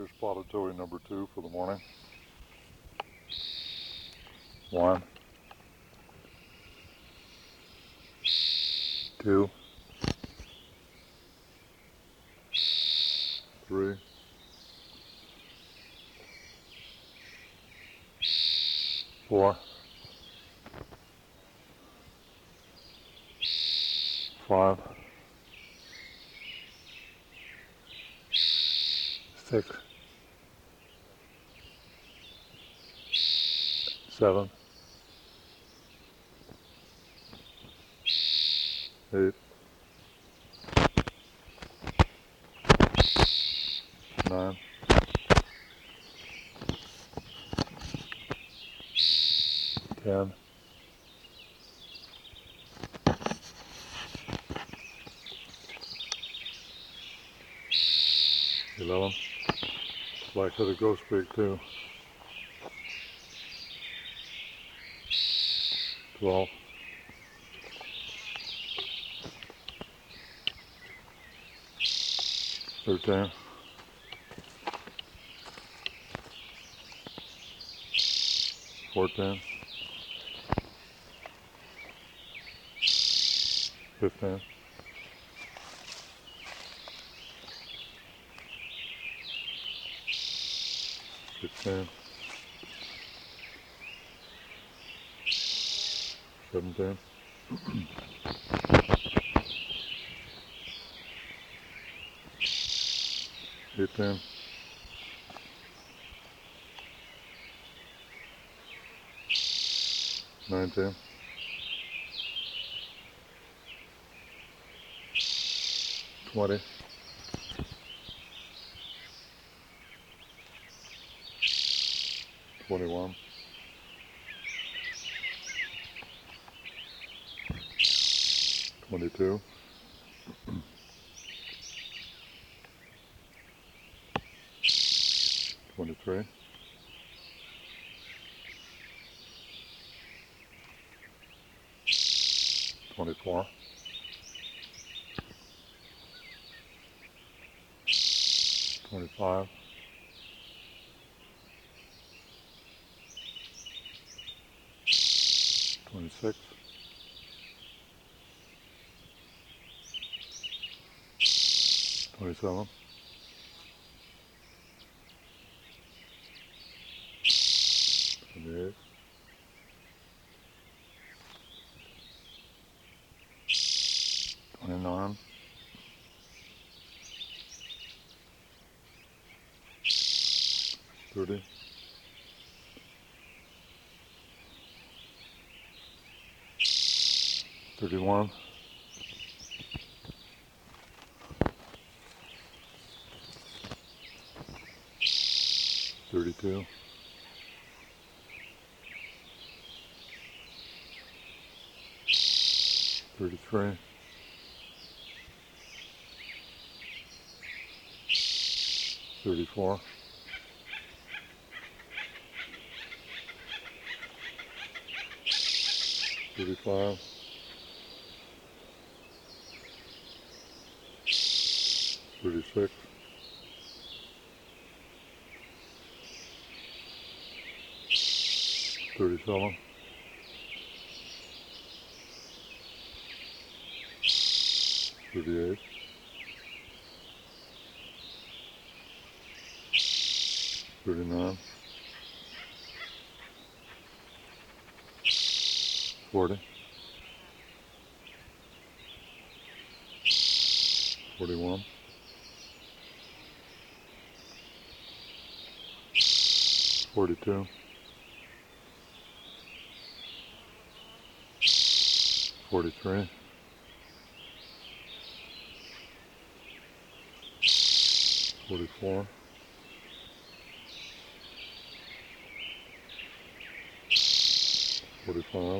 Here's spotted towhee number 2 for the morning. 1, 2, 3, 4, 5, 6, 7, 8, 9, 10, 11, black-headed grosbeak 2, 12, 13, 14, 15, 16, 17, 18, 19, 20, 21, 22, 23, 24, 25, 26, 27, 28, 29, 30, 31, 32, 33, 34, 35, 36, 37, 38, 39, 40, 41, 42, 43, 44, 45,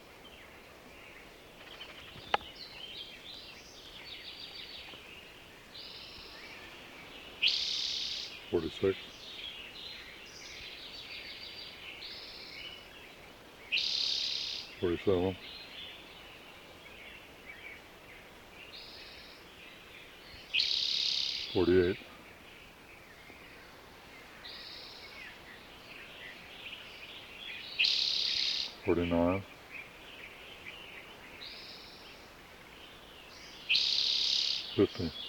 46, 47, 48, 49, 50.